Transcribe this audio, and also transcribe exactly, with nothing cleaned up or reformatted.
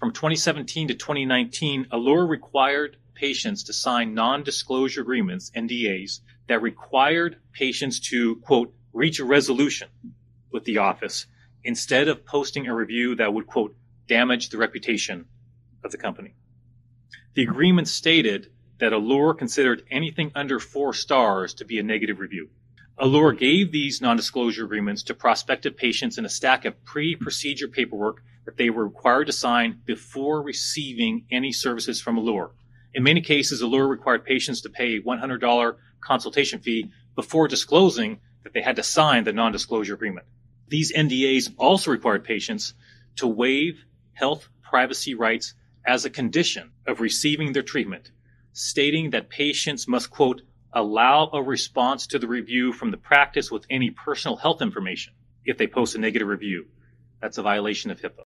From twenty seventeen to twenty nineteen, Allure required patients to sign non-disclosure agreements, N D As, that required patients to, quote, reach a resolution with the office instead of posting a review that would, quote, damage the reputation of the company. The agreement stated that Allure considered anything under four stars to be a negative review. Allure gave these non-disclosure agreements to prospective patients in a stack of pre-procedure paperwork that they were required to sign before receiving any services from Allure. In many cases, Allure required patients to pay a one hundred dollars consultation fee before disclosing that they had to sign the non-disclosure agreement. These N D As also required patients to waive health privacy rights as a condition of receiving their treatment, stating that patients must, quote, allow a response to the review from the practice with any personal health information if they post a negative review. That's a violation of HIPAA.